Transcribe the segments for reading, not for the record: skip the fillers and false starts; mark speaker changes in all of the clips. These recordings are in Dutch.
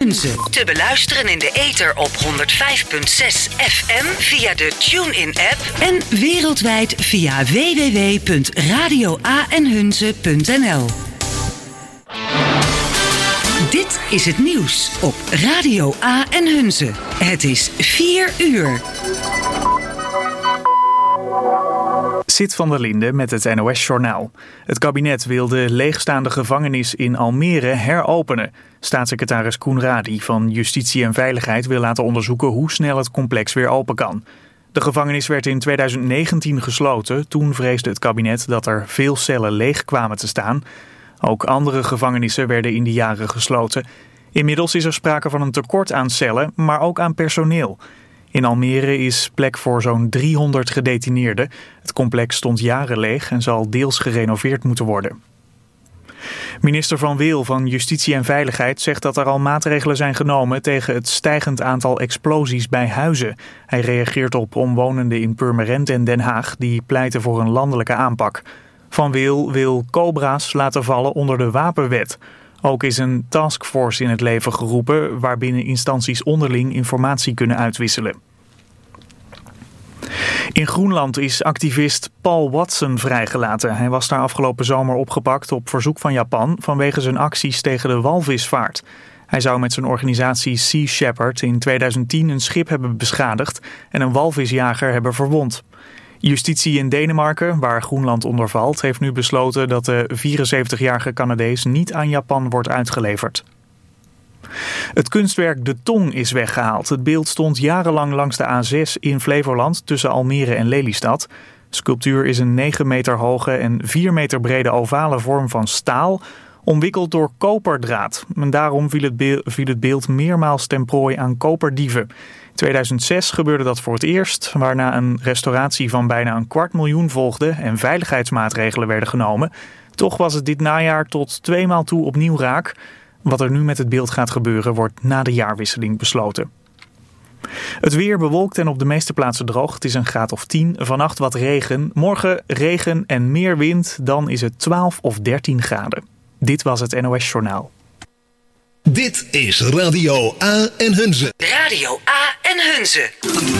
Speaker 1: Hunze. Te beluisteren in de ether op 105.6 FM via de TuneIn-app en wereldwijd via www.radioaenhunze.nl. Dit is het nieuws op Radio A en Hunze. Het is 4 uur.
Speaker 2: Sid van der Linde met het NOS-journaal. Het kabinet wil de leegstaande gevangenis in Almere heropenen. Staatssecretaris Koenradi van Justitie en Veiligheid wil laten onderzoeken hoe snel het complex weer open kan. De gevangenis werd in 2019 gesloten. Toen vreesde het kabinet dat er veel cellen leeg kwamen te staan. Ook andere gevangenissen werden in die jaren gesloten. Inmiddels is er sprake van een tekort aan cellen, maar ook aan personeel. In Almere is plek voor zo'n 300 gedetineerden. Het complex stond jaren leeg en zal deels gerenoveerd moeten worden. Minister Van Weel van Justitie en Veiligheid zegt dat er al maatregelen zijn genomen tegen het stijgend aantal explosies bij huizen. Hij reageert op omwonenden in Purmerend en Den Haag die pleiten voor een landelijke aanpak. Van Weel wil cobra's laten vallen onder de wapenwet. Ook is een taskforce in het leven geroepen waarbinnen instanties onderling informatie kunnen uitwisselen. In Groenland is activist Paul Watson vrijgelaten. Hij was daar afgelopen zomer opgepakt op verzoek van Japan vanwege zijn acties tegen de walvisvaart. Hij zou met zijn organisatie Sea Shepherd in 2010 een schip hebben beschadigd en een walvisjager hebben verwond. Justitie in Denemarken, waar Groenland onder valt, heeft nu besloten dat de 74-jarige Canadees niet aan Japan wordt uitgeleverd. Het kunstwerk De Tong is weggehaald. Het beeld stond jarenlang langs de A6 in Flevoland tussen Almere en Lelystad. De sculptuur is een 9 meter hoge en 4 meter brede ovale vorm van staal, omwikkeld door koperdraad. En daarom viel het beeld meermaals ten prooi aan koperdieven. In 2006 gebeurde dat voor het eerst, waarna een restauratie van bijna $250.000 volgde en veiligheidsmaatregelen werden genomen. Toch was het dit najaar tot 2 maal toe opnieuw raak. Wat er nu met het beeld gaat gebeuren wordt na de jaarwisseling besloten. Het weer bewolkt en op de meeste plaatsen droog. Het is een graad of 10. Vannacht wat regen. Morgen regen en meer wind. Dan is het 12 of 13 graden. Dit was het NOS Journaal.
Speaker 3: Dit is Radio A en Hunze.
Speaker 1: Radio A en Hunze.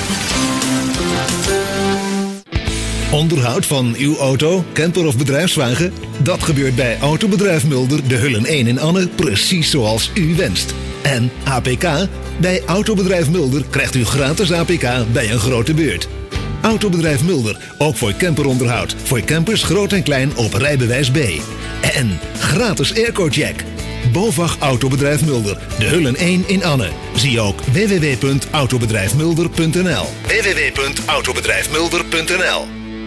Speaker 3: Onderhoud van uw auto, camper of bedrijfswagen? Dat gebeurt bij Autobedrijf Mulder, de Hullen 1 in Anne, precies zoals u wenst. En APK? Bij Autobedrijf Mulder krijgt u gratis APK bij een grote beurt. Autobedrijf Mulder, ook voor camperonderhoud. Voor campers groot en klein op rijbewijs B. En gratis airco-check. BOVAG Autobedrijf Mulder, de Hullen 1 in Anne. Zie ook www.autobedrijfmulder.nl. www.autobedrijfmulder.nl.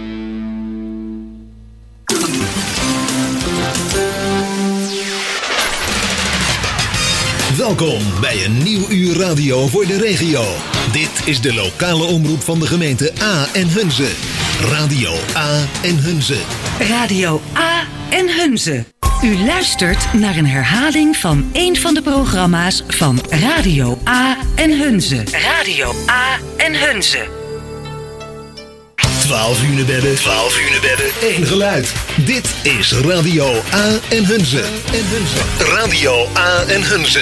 Speaker 3: Welkom bij een nieuw uur radio voor de regio. Dit is de lokale omroep van de gemeente A en Hunze. Radio A en Hunze.
Speaker 1: Radio A en Hunze. U luistert naar een herhaling van een van de programma's van Radio A en Hunze. Radio A en Hunze.
Speaker 3: 12 uur bedden, 12 uur bedden, één geluid. Dit is Radio A en Hunze. Radio A en Hunze.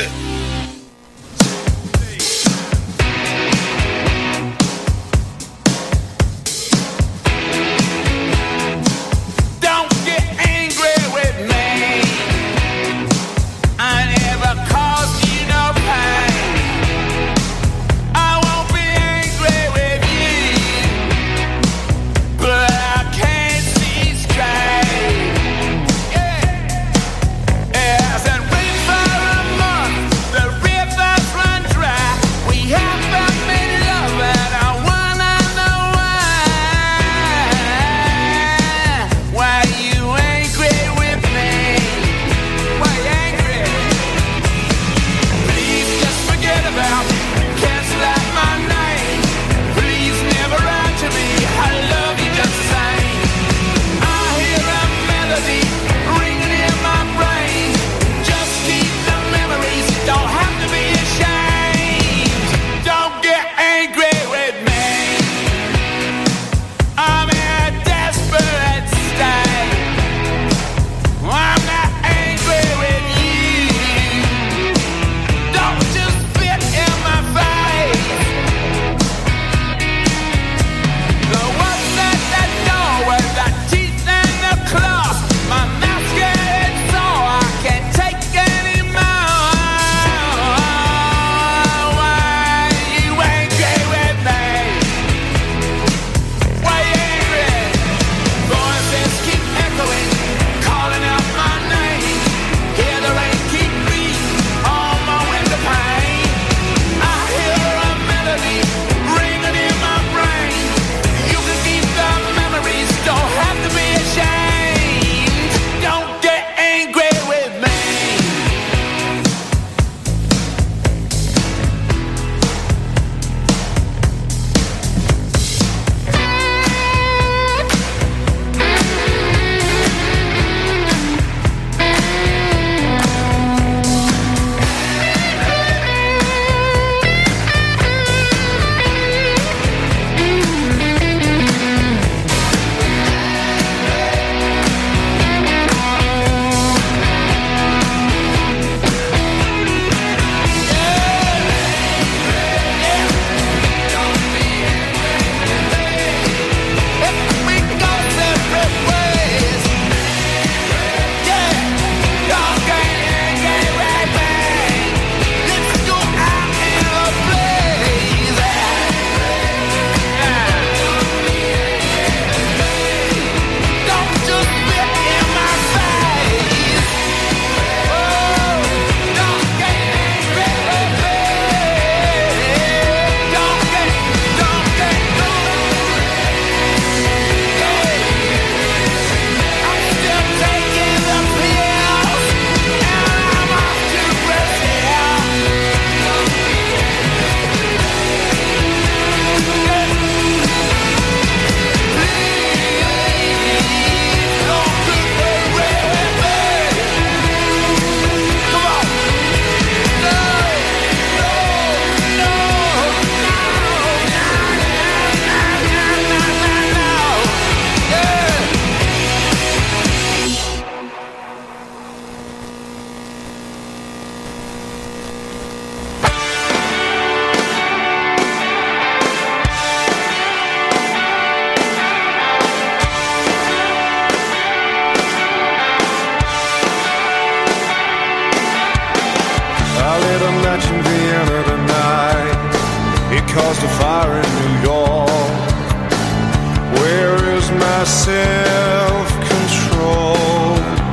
Speaker 4: caused a fire in New York. Where is my self-control?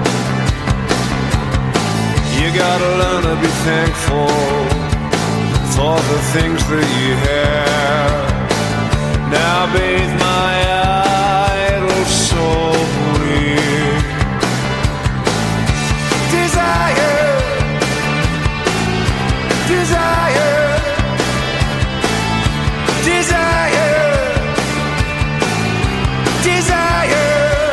Speaker 4: You gotta learn to be thankful for the things that you have. Now bathe my idle soul in desire, desire, desire, desire.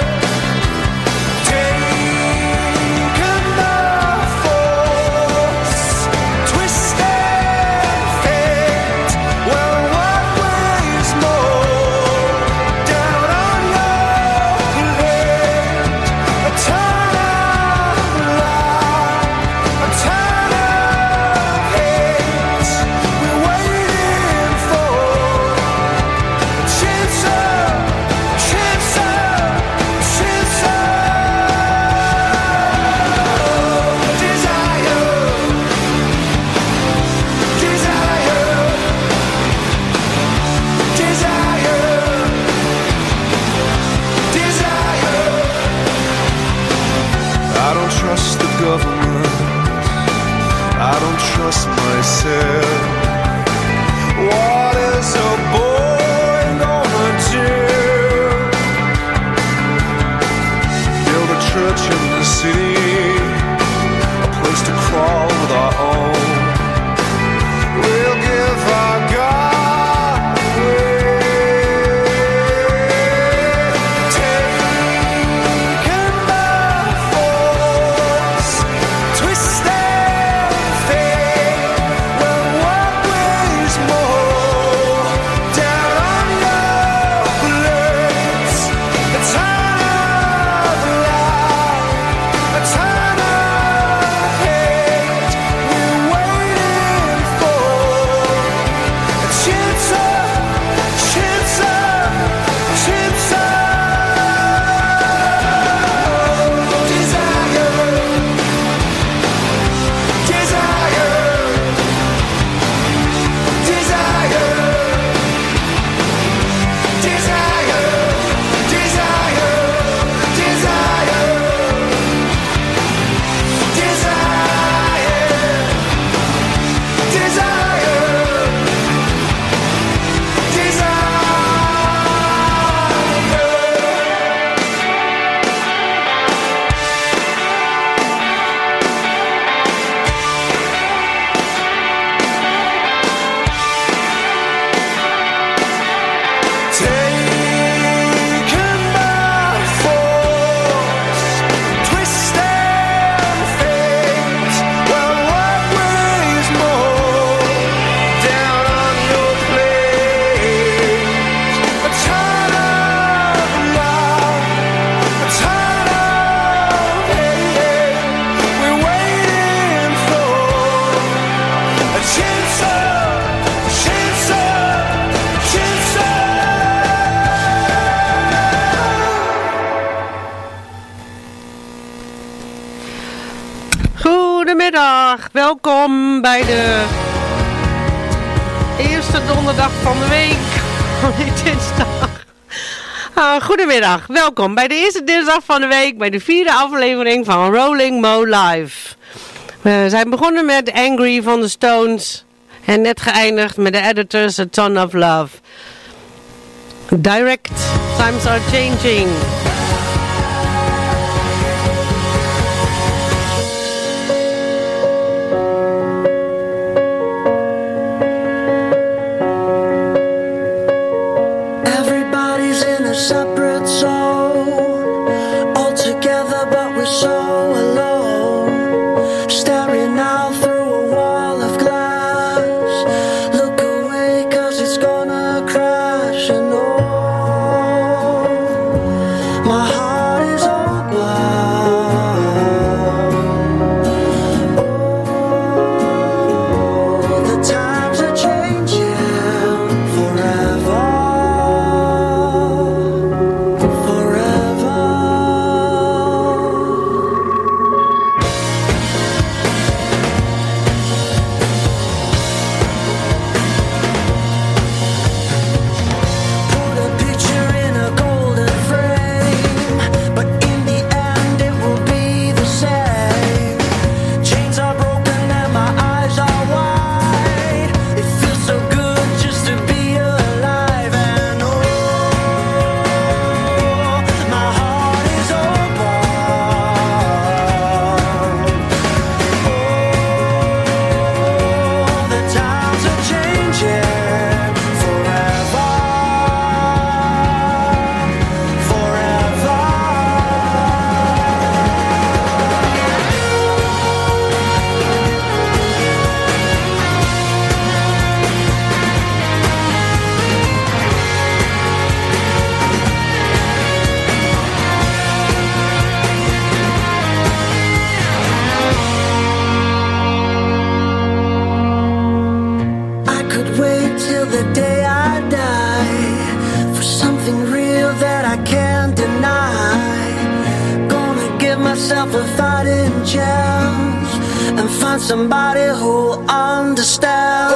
Speaker 4: Taken by force, twisted fate. Well, what weighs more down on your plate? A ton of love, a ton of hate. We're waiting for a chance up, chance up, chance up. Desire, desire, desire, desire. I don't trust the government, I don't trust myself. What is a boy gonna do? Build a church in the city, a place to crawl with our own. We'll give our God away. Taken by force, twisted fate. Well, what weighs more down on your plates? A ton of love, a ton of hate. We're waiting for a chance up, chance up, chance up. Desire, desire, desire, desire, desire, taken by force, twisted fate. Well, what weighs more down on your plate? A ton of love, a ton of hate. We're waiting for a chance up, chance up, chance up.
Speaker 5: Goedemiddag, welkom bij de eerste donderdag van de week. Van die dinsdag. Goedemiddag, welkom bij de eerste dinsdag van de week. Bij de 4e aflevering van Rolling Mo Live. We zijn begonnen met Angry van de Stones. En net geëindigd met de Editors, A Ton of Love. Direct, Times Are Changing.
Speaker 6: Everybody's in a separate zone, all together but we're so alone. Staring out through a wall of glass. Look away 'cause it's gonna crash. And oh, the day I die, for something real that I can't deny. Gonna give myself a fighting chance and find somebody who'll understand.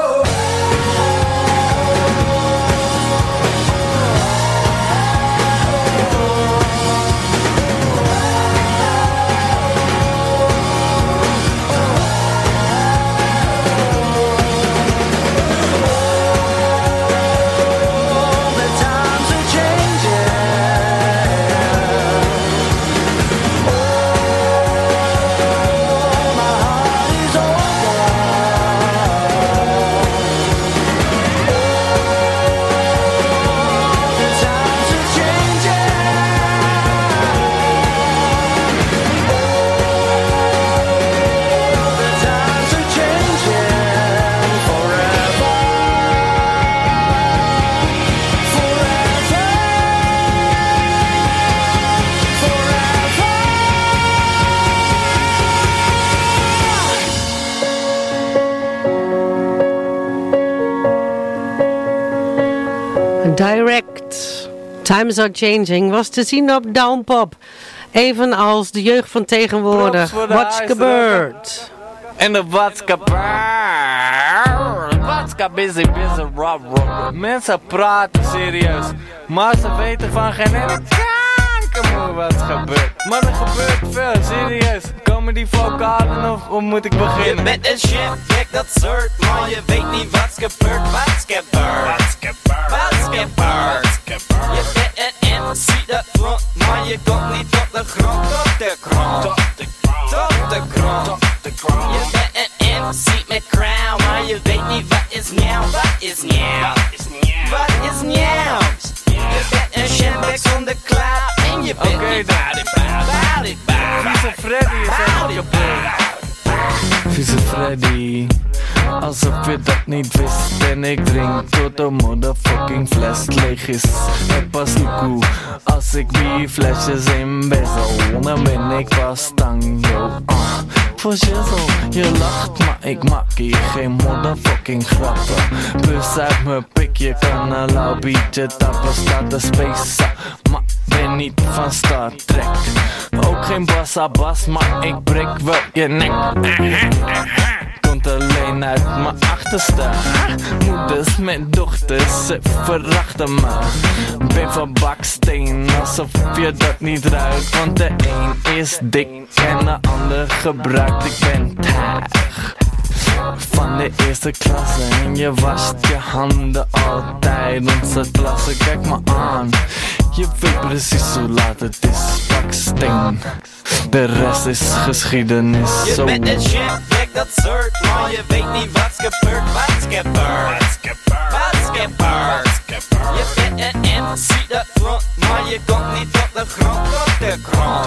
Speaker 5: Direct. Times Are Changing was te zien op Downpop. Evenals de jeugd van tegenwoordig. What's gebeurd?
Speaker 7: En de what's gebeurd? What's busy, rob. Mensen praten serieus, maar ze weten van geen ene kanker wat gebeurt. Maar er gebeurt veel, serieus. Komen die vocalen of hoe moet ik beginnen?
Speaker 8: Je bent een shit, kijk dat soort, maar je weet niet wat's gebeurd. Wat's gebeurd? Wat's gebeurd? Je bent een MC dat front, maar je komt niet op de grond. Tot de grond. Je bent een MC met crown, maar je weet niet wat is nieuw. Wat is nieuw? Wat is nieuw? Je bent een shambek zonder cloud en je bent niet bout it.
Speaker 7: Vieze Freddy is helemaal kapot. Vieze Freddy, alsof je dat niet wist. En ik drink tot de motherfucking fles leeg is. Het pas loekoe, als ik die flesjes in bezel, dan ben ik pas tang, yo. Voor shizzle, je lacht, maar ik maak hier geen motherfucking grappen. Bus uit mijn pik, je kan een lauw biertje tappen. Staat de space, maar ben niet van Star Trek. Ook geen bassa-bas, maar ik breek wel je nek. Komt alleen uit mijn achterste. Moeders met dochters, ze verachten me. Ben van baksteen, alsof je dat niet ruikt. Want de een is dik en de ander gebruikt. Ik ben taag van de eerste klasse en je wast je handen altijd. Onze klasse, kijk me aan. Je weet precies hoe laat het is, baksteen. De rest is geschiedenis.
Speaker 8: Je bent een shit, kijk dat soort, maar je weet niet wat's gebeurd. Wat's gebeurd? Wat's gebeurd? Je bent een MC dat front, maar je komt niet op de grond. Tot de grond.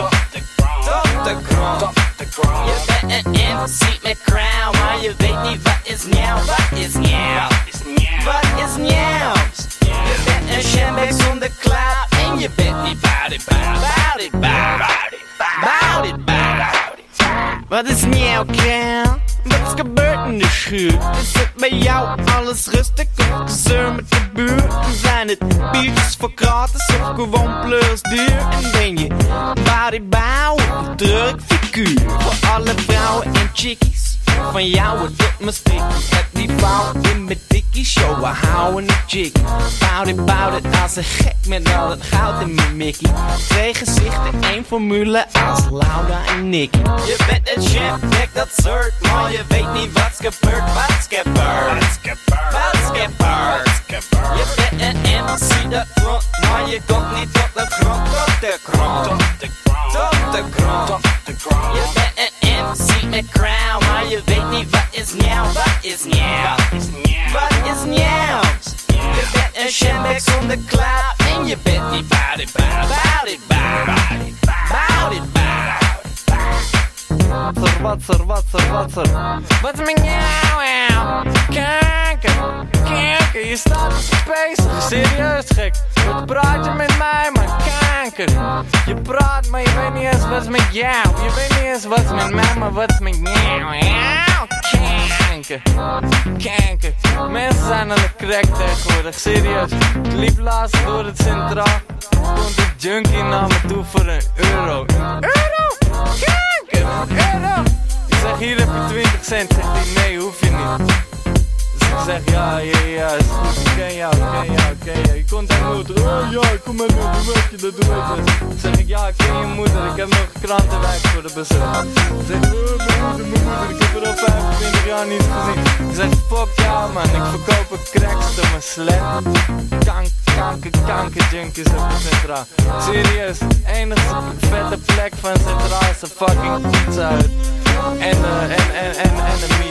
Speaker 8: Je bent een MC met crown, maar je weet niet wat is nieuw. Wat is nieuw? Wat is nieuw? Je bent een shambek zonder cloud en je bent niet bout it. Wat is nieuw, crown? Wat is gebeurd in de schuur? Is het bij jou alles rustig of gezeur met de buurt? Zijn het biertjes voor gratis of gewoon plus duur? En ben je boudibouw, een druk figuur? Voor alle vrouwen en chickies, van jou het doet me sticky. Heb die vrouw in mijn dikkie show, we houden een jiggy. Bout it, als een gek met al het goud in mijn mickey. 2 gezichten, 1 formule als Laura en Nicky. Je bent een chef, kijk dat soort, maar je weet niet wat's gebeurd. Wat's gebeurd? Wat's gebeurd? Je bent een MC dat front, maar je komt niet op de grond. Tot de grond. Je bent een MC met crown, maar je weet niet wat is nieuw. Wat is nieuw? Wat is nieuw? Je bent een shambek zonder cloud en je bent niet bout it.
Speaker 7: Wat is met jou? Kanker, je staat op space. Serieus gek, wat praat je met mij, man? Kanker. Je praat, maar je weet niet eens wat is met jou. Je weet niet eens wat is met mij, maar wat is met jou? Kanker. kanker. Mensen zijn aan de crack tegenwoordig, serieus. Ik liep laatst door het centraal. Komt een junkie naar me toe voor €1. €1? Kanker, €1? Ik zeg, hier heb je 20 cent. Zegt hij, nee, hoef je niet. Dus ik zeg, ja, is goed. Ik ken jou. Je komt aan moeder. Oh ja, kom maar nu, doe weet je dat. Dan zeg ik, ja, ik ken je moeder. Ik heb nog krantenwijk voor de bezit. Dan zeg ik, mijn moeder, ik heb er al 25 jaar niet gezien. Ik zeg, fuck ja man, ik verkoop een cracks door mijn sled. Kanker junkies op de centraal. Serieus, enige vette plek van centraal is de fucking pizza uit. En de